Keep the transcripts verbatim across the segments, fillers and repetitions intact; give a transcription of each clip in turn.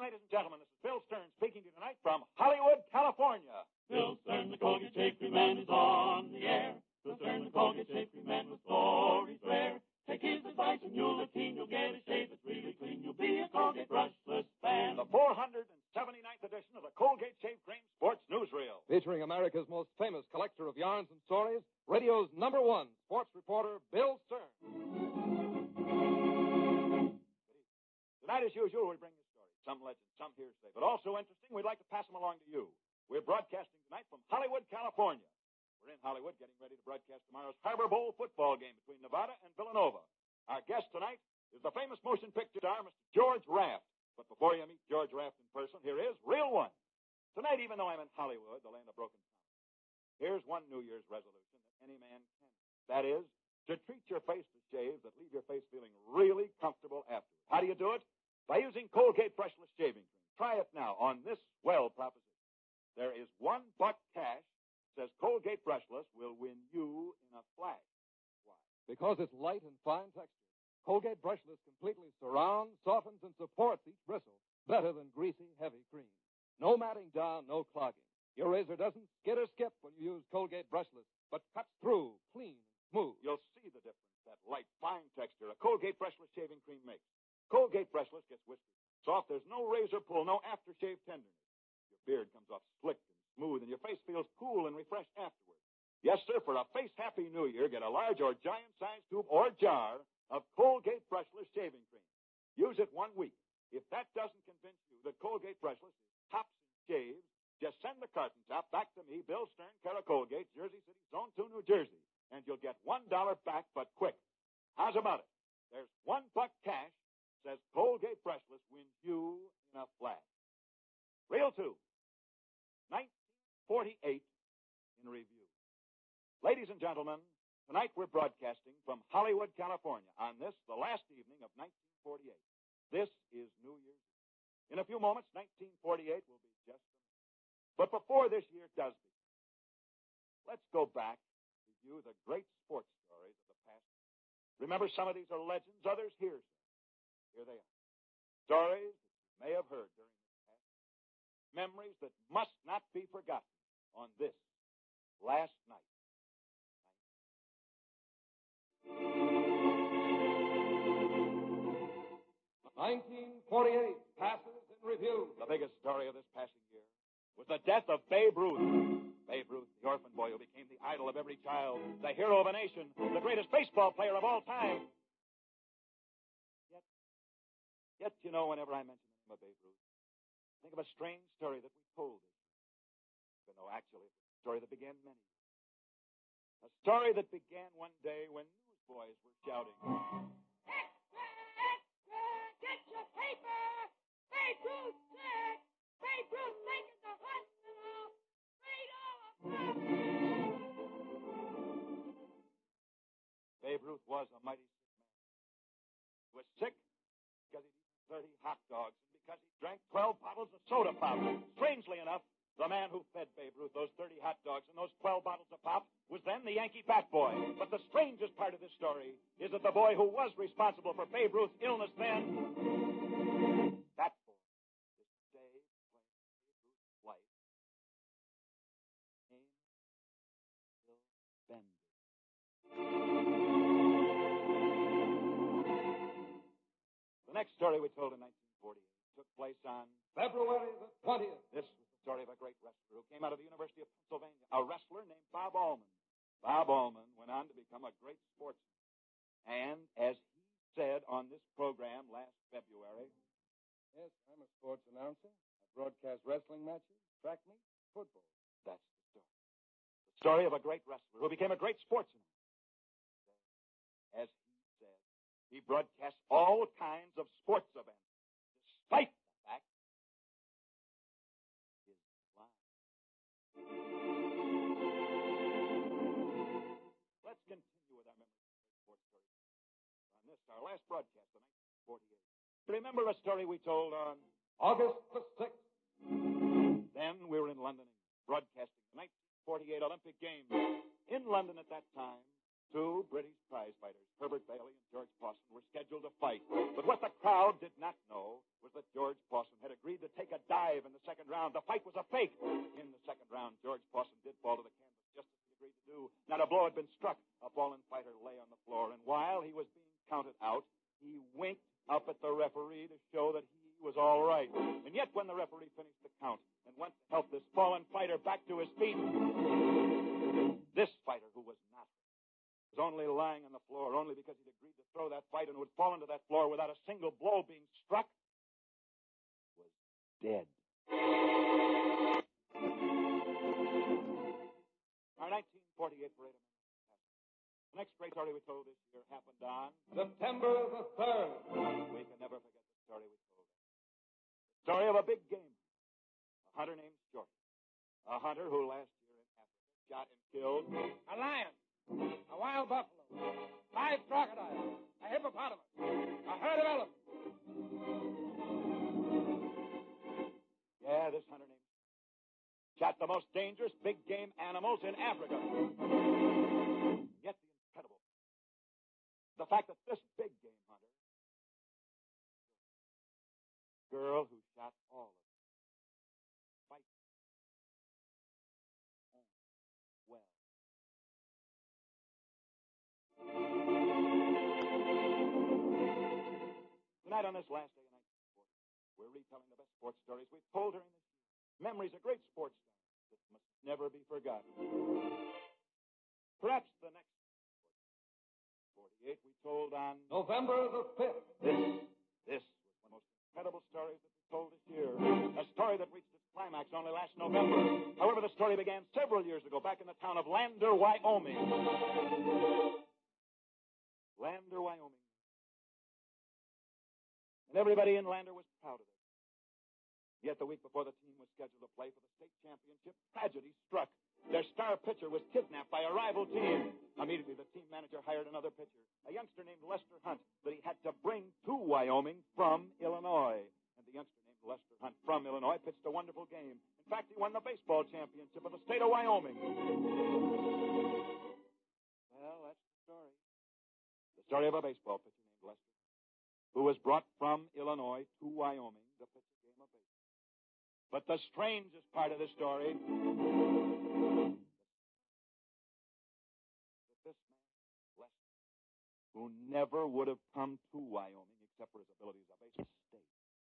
ladies and gentlemen, this is Bill Stern speaking to you tonight from Hollywood, California. Bill Stern, the Colgate Shave Cream Man, is on the air. Bill Stern, the Colgate Shave Cream Man, with stories rare. Take his advice and you'll look keen. You'll get a shave that's really clean. You'll be a Colgate brushless fan. The four hundred seventy-ninth edition of the Colgate Shave Cream Sports Newsreel. Featuring America's most famous collector of yarns and stories, radio's number one sports reporter, Bill Stern. Tonight, as usual, we bring you stories, some legends, some hearsay, but also interesting. We'd like to pass them along to you. We're broadcasting tonight from Hollywood, California. We're in Hollywood getting ready to broadcast tomorrow's Harbor Bowl football game between Nevada and Villanova. Our guest tonight is the famous motion picture star, Mister George Raft. But before you meet George Raft in person, here is Real One. Tonight, even though I'm in Hollywood, the land of broken promises, here's one New Year's resolution that any man can. That is, to treat your face to shaves that leave your face feeling really comfortable afterwards. How do you do it? By using Colgate Brushless Shaving Cream. Try it now on this swell proposition. There is one buck cash that says Colgate Brushless will win you in a flash. Why? Because it's light and fine texture, Colgate Brushless completely surrounds, softens, and supports each bristle better than greasy, heavy cream. No matting down, no clogging. Your razor doesn't skid or skip when you use Colgate Brushless, but cuts through, clean and smooth. You'll see the difference that light, fine texture a Colgate Brushless Shaving Cream makes. Colgate Brushless gets whiskery soft. There's no razor pull, no aftershave tenderness. Your beard comes off slick and smooth, and your face feels cool and refreshed afterward. Yes, sir, for a face-happy New Year, get a large or giant-sized tube or jar of Colgate Brushless Shaving Cream. Use it one week. If that doesn't convince you that Colgate Brushless is tops and shaves, just send the carton top back to me, Bill Stern, care of Colgate, Jersey City, Zone two, New Jersey, and you'll get one dollar back, but quick. How's about it? There's one buck cash, says Colgate Brushless wins you in a flash. Reel two, nineteen forty-eight in review. Ladies and gentlemen, tonight we're broadcasting from Hollywood, California, on this, the last evening of nineteen forty-eight. This is New Year's Eve. In a few moments, nineteen forty-eight will be just a minute. But before this year does begin, let's go back and review the great sports stories of the past. Remember, some of these are legends, others hearsay. Here they are. Stories that you may have heard during this past. Memories that must not be forgotten on this last night. nineteen forty-eight passes in review. The biggest story of this passing year was the death of Babe Ruth. Babe Ruth, the orphan boy who became the idol of every child, the hero of a nation, the greatest baseball player of all time. Yet, yet, you know, whenever I mention the name of Babe Ruth, I think of a strange story that we told it. But no, actually, it's a story that began many years. A story that began one day when newsboys were shouting, Extra, extra, get your paper! Babe Ruth sick! Babe Ruth taken to hospital! Read all about it! Babe Ruth was a mighty sick man. He was sick because he'd eaten thirty hot dogs and because he drank twelve bottles of soda pop. Strangely enough, the man who fed Babe Ruth those thirty hot dogs and those twelve bottles of pop was then the Yankee Bat Boy. But the strangest part of this story is that the boy who was responsible for Babe Ruth's illness then, that boy, this day when Babe Ruth's life came till bended. The next story we told in nineteen forty-eight took place on February the twentieth. This was the story of a great wrestler who came out of the University of Pennsylvania, a wrestler named Bob Allman. Bob Allman went on to become a great sportsman. And as he said on this program last February, Yes, I'm a sports announcer. I broadcast wrestling matches, track meets, football. that's the story. The story of a great wrestler who became a great sportsman. As he said, he broadcast all kinds of sports events, despite the fact he is blind. Let's continue with our memories of great sports stories. On this, our last broadcast of nineteen forty-eight. Remember a story we told on August the sixth. Then we were in London, broadcasting the nineteen forty-eight Olympic Games. In London at that time, Two British prize fighters, Herbert Bailey and George Pawson, were scheduled to fight. But what the crowd did not know was that George Pawson had agreed to take a dive in the second round. The fight was a fake. In the second round, George Pawson did fall to the canvas just as he agreed to do. Not a blow had been struck. A fallen fighter lay on the floor, and while he was being counted out, he winked up at the referee to show that he was all right. And yet when the referee finished the count and went to help this fallen fighter back to his feet, this fighter, who was not was only lying on the floor only because he'd agreed to throw that fight and would fall into that floor without a single blow being struck, was dead. Our nineteen forty-eight parade of men. The next great story we told this year happened on September the third. We can never forget the story we told. The story of a big game. A hunter named Shorty. A hunter who last year in Africa shot and killed A lion. A wild buffalo. Five crocodiles. A hippopotamus. A herd of elephants. Yeah, this hunter named shot the most dangerous big game animals in Africa. Yet the incredible, the fact that this big game hunter, girl who shot all of them, fight well. Tonight on this last day of nineteen forty, we're retelling the best sports stories we've told during this year. Memories of great sports stars that must never be forgotten. Perhaps the next forty-eight we told on November the fifth. this. This was one of the most incredible stories that we told this year. A story that reached its climax only last November. However, the story began several years ago back in the town of Lander, Wyoming. Lander, Wyoming. And everybody in Lander was proud of it. Yet the week before the team was scheduled to play for the state championship, tragedy struck. Their star pitcher was kidnapped by a rival team. Immediately, the team manager hired another pitcher, a youngster named Lester Hunt, that he had to bring to Wyoming from Illinois. And the youngster named Lester Hunt from Illinois pitched a wonderful game. In fact, he won the baseball championship of the state of Wyoming. Well, that's the story. The story of a baseball pitcher named Lester, who was brought from Illinois to Wyoming to pitch a game of baseball. But the strangest part of the story is that this man, Lester, who never would have come to Wyoming except for his abilities as a baseball state.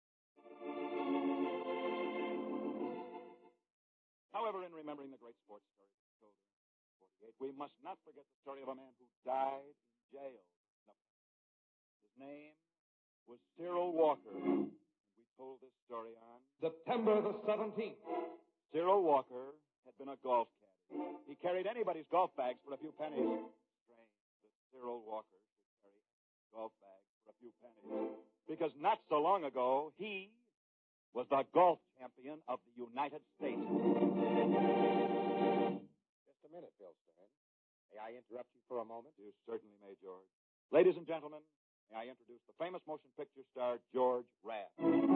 However, in remembering the great sports stories we told in forty-eight, we must not forget the story of a man who died in jail. No. His name was Cyril Walker. And we told this story on September the seventeenth. Cyril Walker had been a golf caddy. He carried anybody's golf bags for a few pennies. Strange that Cyril Walker should carry golf bags for a few pennies. Because not so long ago, he was the golf champion of the United States. Just a minute, Bill Stern. May I interrupt you for a moment? You certainly may, George. Ladies and gentlemen, may I introduce the famous motion picture star, George Raft.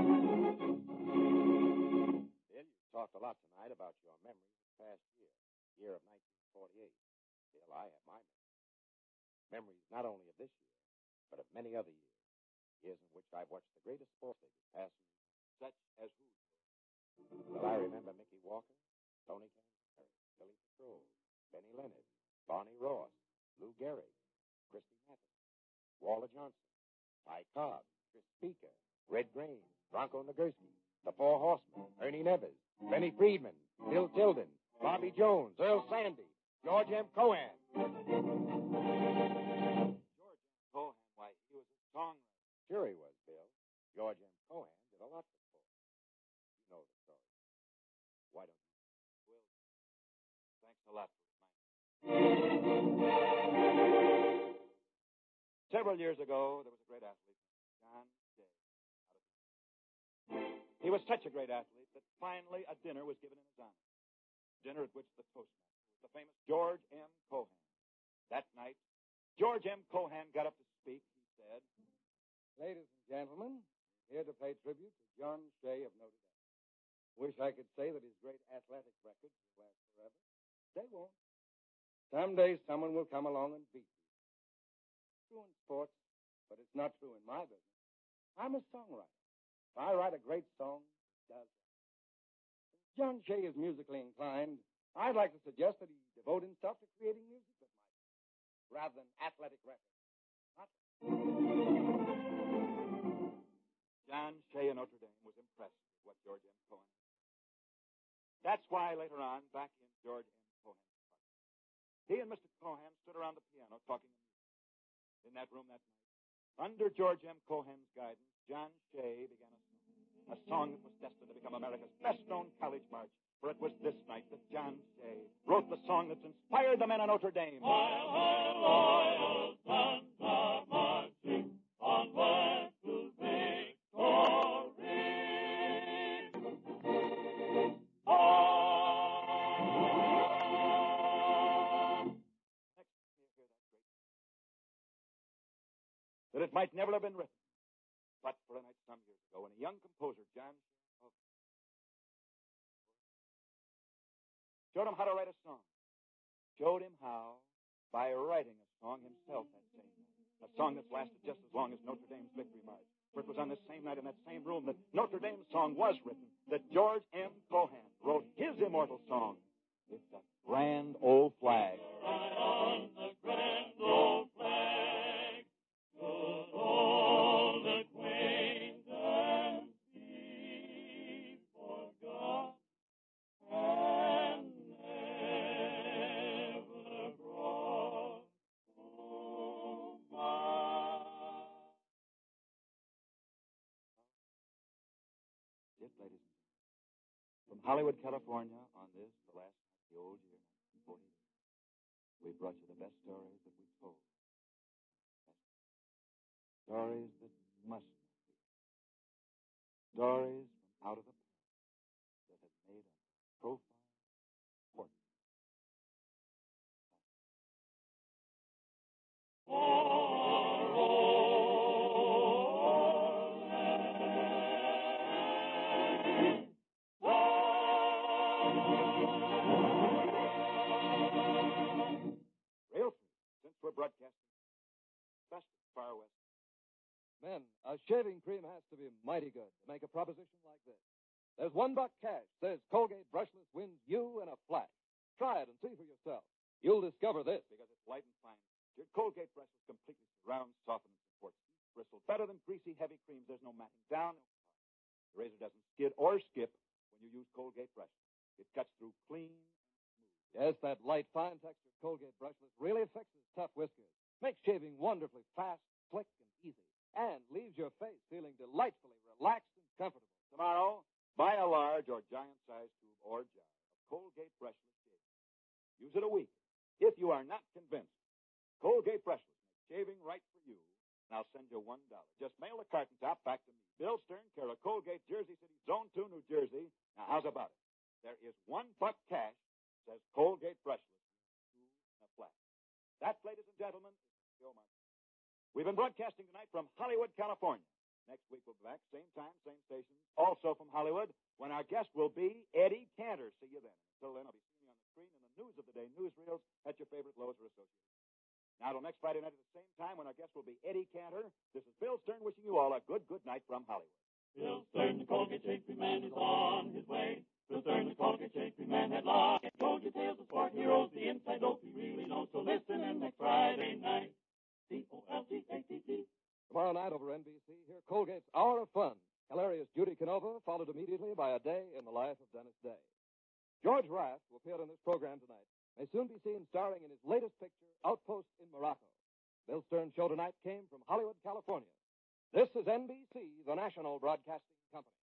Bill, you talked a lot tonight about your memories of the past year, year of nineteen forty-eight. Bill, I have my memories. Memories not only of this year, but of many other years. Years in which I've watched the greatest sports figures pass me. Such as who? Well, I remember Mickey Walker, Tony Cannavaro, Billy Patrol, Benny Leonard, Barney Ross, Lou Gehrig, Christy Mathis, Walter Johnson, Ty Cobb, Chris Speaker, Red Grange, Bronco Nagurski, the Four Horsemen, Ernie Nevers, Benny Friedman, Bill Tilden, Bobby Jones, Earl Sandy, George M. Cohan. George M. Cohan, why, he was a songwriter. Sure he was, Bill. George M. Cohan did a lot for sports. You know the story. Why don't you? Will, thanks a lot for reminding me. Several years ago, there was a great athlete, John Jay. He was such a great athlete that finally a dinner was given in his honor. A dinner at which the toastmaster was the famous George M. Cohan. That night, George M. Cohan got up to speak. He said, Ladies and gentlemen, here to pay tribute to John Shea of Notre Dame. Wish I could say that his great athletic record will last forever. They won't. Someday someone will come along and beat me. true in sports, but it's not true in my business. I'm a songwriter. If I write a great song, it does. Since John Shea is musically inclined, I'd like to suggest that he devote himself to creating music that might, rather than athletic records. Not... John Shea of Notre Dame was impressed with what George M. Cohan had. That's why later on, back in George M. Cohan's apartment, he and Mister Cohan stood around the piano talking music. In that room that night, under George M. Cohan's guidance, John Shea began a song, a song that was destined to become America's best-known college march. For it was this night that John Shea wrote the song that's inspired the men of Notre Dame. While her loyal sons are marching onward to victory. That it might never have been written, but for a night some years ago, when a young composer, John Shea, showed him how to write a song. Showed him how by writing a song himself that same night. A song that's lasted just as long as Notre Dame's victory march. For it was on this same night in that same room that Notre Dame's song was written, that George M. Cohan wrote his immortal song. It's a grand old flag. Right on the grand old flag, good old acquaintance be forgot and never brought to mind. It, ladies and gentlemen, from Hollywood, California, on this, the last night of the old year, nineteen forty-eight, we brought you the best stories that we've told. Stories that must not be. Stories from out of the past that have made a profile portrait. Real free, since we're broadcasting best of Far West. Men, a shaving cream has to be mighty good to make a proposition like this. There's one buck cash. Says Colgate Brushless wins you in a flash. Try it and see for yourself. You'll discover this. Because it's light and fine. Your Colgate brushes completely surround, soften, and supports each bristle better than greasy, heavy creams. There's no matting down, no car. The razor doesn't skid or skip when you use Colgate brushes. It cuts through clean and smooth. Yes, that light, fine textured Colgate Brushless really fixes tough whiskers. Makes shaving wonderfully fast, slick, and easy. And leaves your face feeling delightfully relaxed and comfortable. Tomorrow, buy a large or giant-sized tube or jar of Colgate Brushless shaving. Use it a week. If you are not convinced, Colgate Brushless makes shaving right for you, and I'll send you one dollar. Just mail the carton top back to me. Bill Stern, care of Colgate, Jersey City, Zone two, New Jersey. Now, how's about it? There is one buck cash, says Colgate Brushless, two in a flash. That, ladies and gentlemen, is the show, Mark. We've been broadcasting tonight from Hollywood, California. Next week we'll be back, same time, same station, also from Hollywood, when our guest will be Eddie Cantor. See you then. Until then, I'll be seeing you on the screen in the news of the day newsreels at your favorite Lowe's or Associates. Now, till next Friday night at the same time, when our guest will be Eddie Cantor, this is Bill Stern wishing you all a good, good night from Hollywood. Bill Stern, the Colgate Shapery Man, is on his way. Bill Stern, the Colgate Shapery Man, headlock. Told you tales of sport heroes, the inside dope he really knows. So listen in next Friday night. C O L G A T T. Tomorrow night over N B C, hear Colgate's Hour of Fun. Hilarious Judy Canova, followed immediately by A Day in the Life of Dennis Day. George Raft, who appeared on this program tonight, may soon be seen starring in his latest picture, Outpost in Morocco. Bill Stern's show tonight came from Hollywood, California. This is N B C, the national broadcasting company.